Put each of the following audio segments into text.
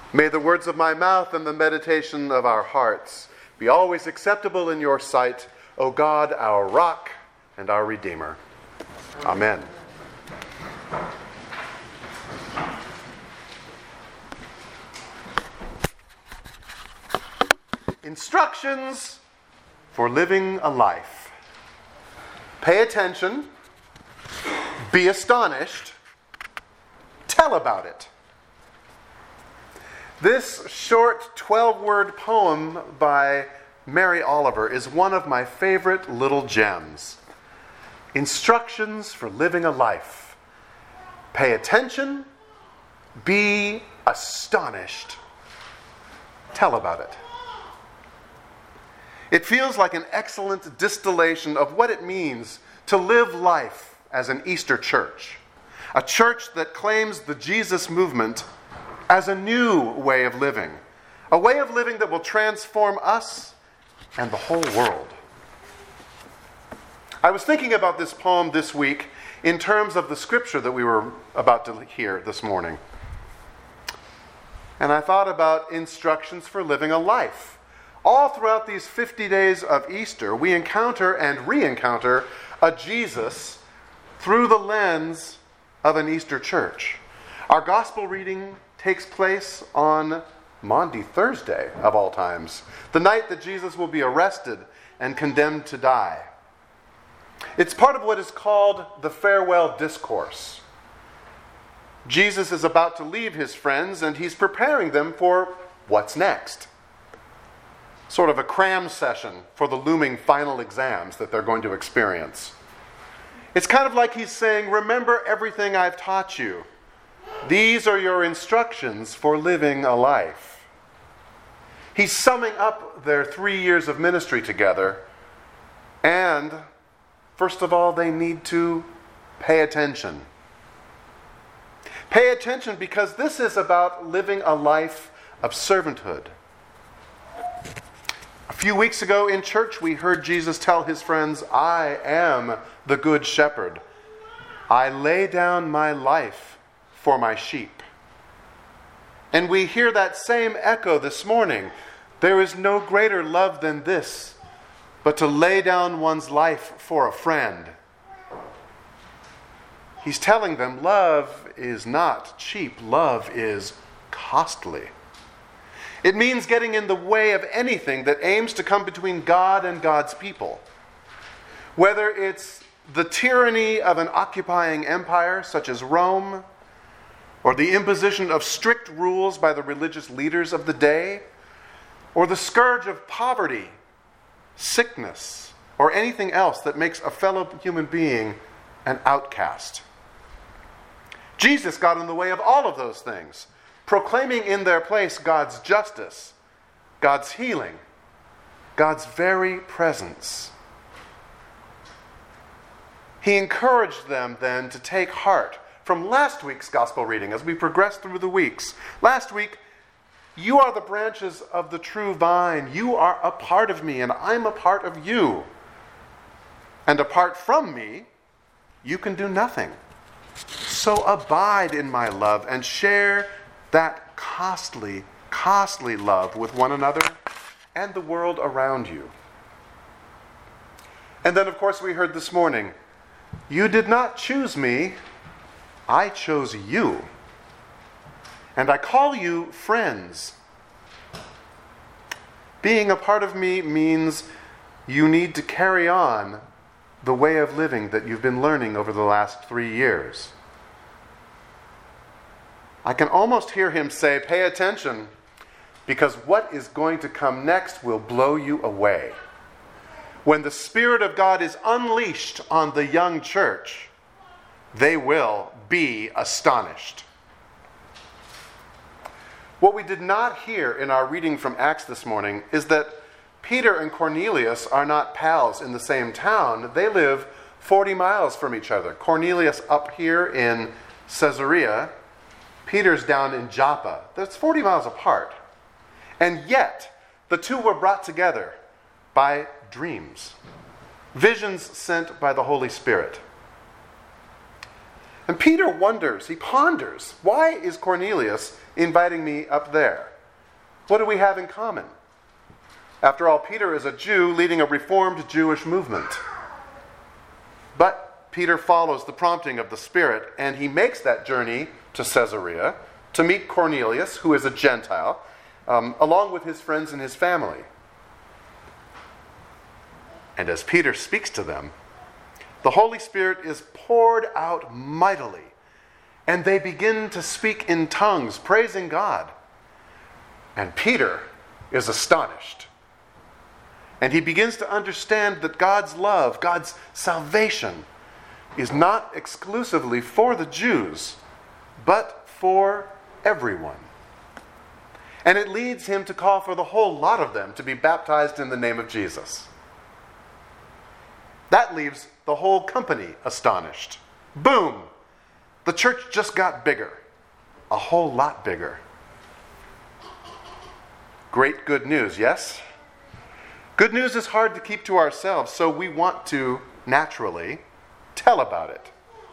May the words of my mouth and the meditation of our hearts be always acceptable in your sight, O God, our rock and our Redeemer. Amen. Instructions for living a life. Pay attention, be astonished, tell about it. This short 12-word poem by Mary Oliver is one of my favorite little gems. Instructions for living a life. Pay attention, be astonished, tell about it. It feels like an excellent distillation of what it means to live life as an Easter church. A church that claims the Jesus movement as a new way of living. A way of living that will transform us and the whole world. I was thinking about this poem this week in terms of the scripture that we were about to hear this morning. And I thought about instructions for living a life. All throughout these 50 days of Easter, we encounter and re-encounter a Jesus through the lens of an Easter church. Our gospel reading takes place on Maundy Thursday, of all times, the night that Jesus will be arrested and condemned to die. It's part of what is called the farewell discourse. Jesus is about to leave his friends, and he's preparing them for what's next. Sort of a cram session for the looming final exams that they're going to experience. It's kind of like he's saying, remember everything I've taught you. These are your instructions for living a life. He's summing up their 3 years of ministry together. And, first of all, they need to pay attention. Pay attention because this is about living a life of servanthood. A few weeks ago in church, we heard Jesus tell his friends, I am the good shepherd. I lay down my life for my sheep. And we hear that same echo this morning. There is no greater love than this, but to lay down one's life for a friend. He's telling them love is not cheap. Love is costly. It means getting in the way of anything that aims to come between God and God's people. Whether it's the tyranny of an occupying empire, such as Rome, or the imposition of strict rules by the religious leaders of the day, or the scourge of poverty, sickness, or anything else that makes a fellow human being an outcast. Jesus got in the way of all of those things, proclaiming in their place God's justice, God's healing, God's very presence. He encouraged them then to take heart from last week's gospel reading as we progress through the weeks. Last week, you are the branches of the true vine. You are a part of me, and I'm a part of you. And apart from me, you can do nothing. So abide in my love and share that costly, costly love with one another and the world around you. And then, of course, we heard this morning, you did not choose me, I chose you. And I call you friends. Being a part of me means you need to carry on the way of living that you've been learning over the last 3 years. I can almost hear him say, pay attention, because what is going to come next will blow you away. When the Spirit of God is unleashed on the young church, they will be astonished. What we did not hear in our reading from Acts this morning is that Peter and Cornelius are not pals in the same town. They live 40 miles from each other. Cornelius up here in Caesarea, Peter's down in Joppa. That's 40 miles apart. And yet, the two were brought together by dreams, visions sent by the Holy Spirit. And Peter wonders, he ponders, why is Cornelius inviting me up there? What do we have in common? After all, Peter is a Jew leading a reformed Jewish movement. But Peter follows the prompting of the Spirit, and he makes that journey to Caesarea to meet Cornelius, who is a Gentile, along with his friends and his family. And as Peter speaks to them, the Holy Spirit is poured out mightily, and they begin to speak in tongues, praising God. And Peter is astonished. And he begins to understand that God's love, God's salvation, is not exclusively for the Jews, but for everyone. And it leads him to call for the whole lot of them to be baptized in the name of Jesus. That leaves the whole company astonished. Boom! The church just got bigger. A whole lot bigger. Great good news, yes? Good news is hard to keep to ourselves, so we want to, naturally, tell about it.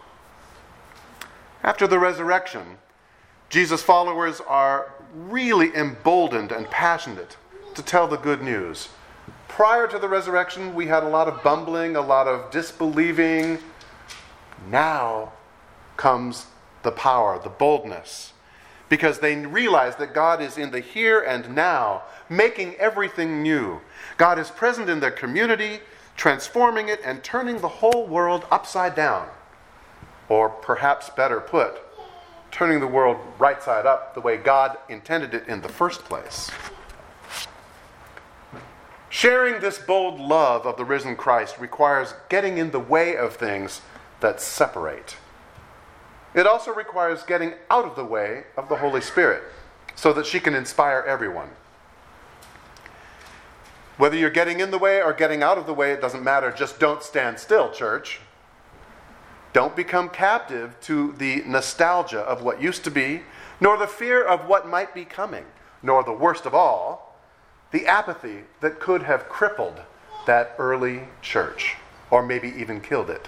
After the resurrection, Jesus' followers are really emboldened and passionate to tell the good news. Prior to the resurrection, we had a lot of bumbling, a lot of disbelieving. Now comes the power, the boldness, because they realize that God is in the here and now, making everything new. God is present in their community, transforming it and turning the whole world upside down. Or perhaps better put, turning the world right side up the way God intended it in the first place. Sharing this bold love of the risen Christ requires getting in the way of things that separate. It also requires getting out of the way of the Holy Spirit so that she can inspire everyone. Whether you're getting in the way or getting out of the way, it doesn't matter. Just don't stand still, church. Don't become captive to the nostalgia of what used to be, nor the fear of what might be coming, nor the worst of all, the apathy that could have crippled that early church, or maybe even killed it.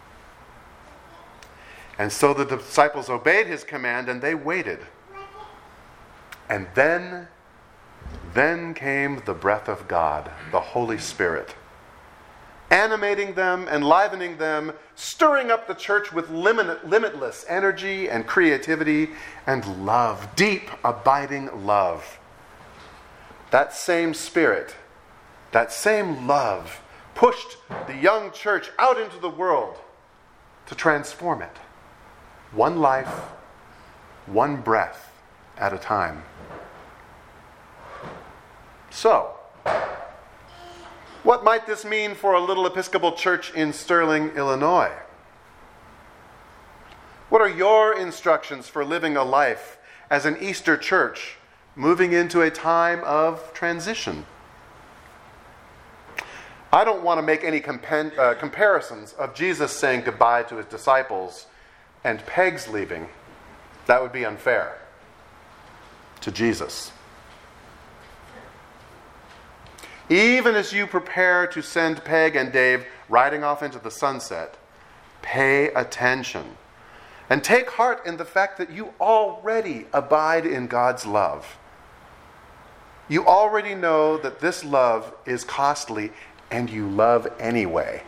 And so the disciples obeyed his command and they waited. And then came the breath of God, the Holy Spirit, animating them, enlivening them, stirring up the church with limitless energy and creativity and love, deep, abiding love. That same Spirit, that same love, pushed the young church out into the world to transform it. One life, one breath at a time. So, what might this mean for a little Episcopal church in Sterling, Illinois? What are your instructions for living a life as an Easter church moving into a time of transition? I don't want to make any comparisons of Jesus saying goodbye to his disciples and Peg's leaving. That would be unfair to Jesus. Even as you prepare to send Peg and Dave riding off into the sunset, pay attention and take heart in the fact that you already abide in God's love. You already know that this love is costly and you love anyway.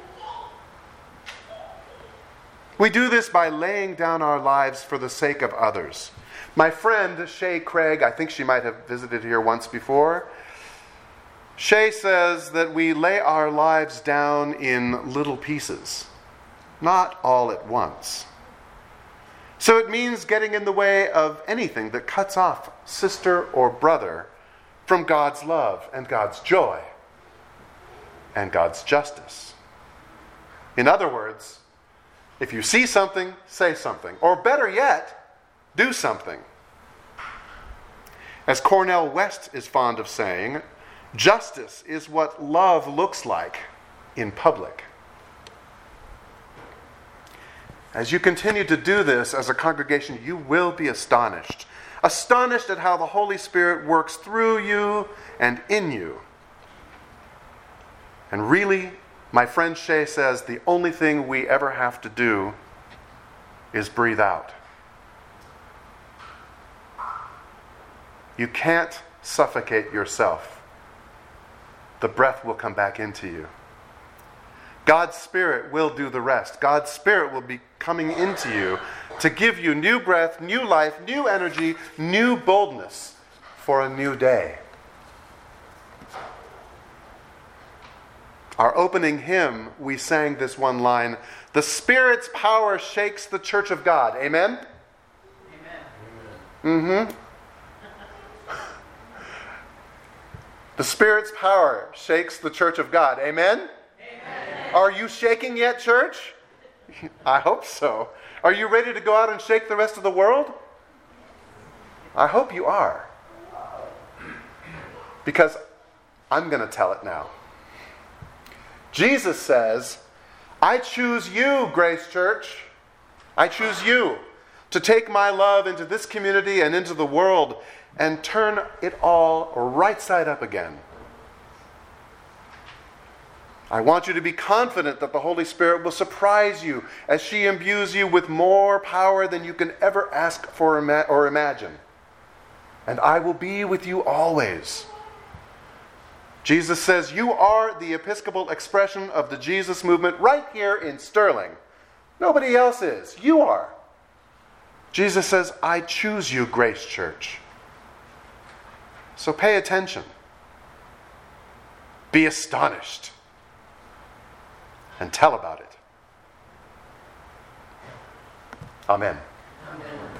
We do this by laying down our lives for the sake of others. My friend Shay Craig, I think she might have visited here once before, Shay says that we lay our lives down in little pieces, not all at once. So it means getting in the way of anything that cuts off sister or brother from God's love and God's joy and God's justice. In other words, if you see something, say something. Or better yet, do something. As Cornel West is fond of saying, justice is what love looks like in public. As you continue to do this as a congregation, you will be astonished. Astonished at how the Holy Spirit works through you and in you. And really, my friend Shay says the only thing we ever have to do is breathe out. You can't suffocate yourself. The breath will come back into you. God's Spirit will do the rest. God's Spirit will be coming into you to give you new breath, new life, new energy, new boldness for a new day. Our opening hymn, we sang this one line, "The Spirit's power shakes the church of God." Amen? Amen. The Spirit's power shakes the church of God. Amen? Amen. Are you shaking yet, church? I hope so. Are you ready to go out and shake the rest of the world? I hope you are. Because I'm going to tell it now. Jesus says, I choose you, Grace Church. I choose you to take my love into this community and into the world and turn it all right side up again. I want you to be confident that the Holy Spirit will surprise you as she imbues you with more power than you can ever ask for or imagine. And I will be with you always. Jesus says, you are the Episcopal expression of the Jesus movement right here in Sterling. Nobody else is. You are. Jesus says, I choose you, Grace Church. So pay attention. Be astonished. And tell about it. Amen. Amen.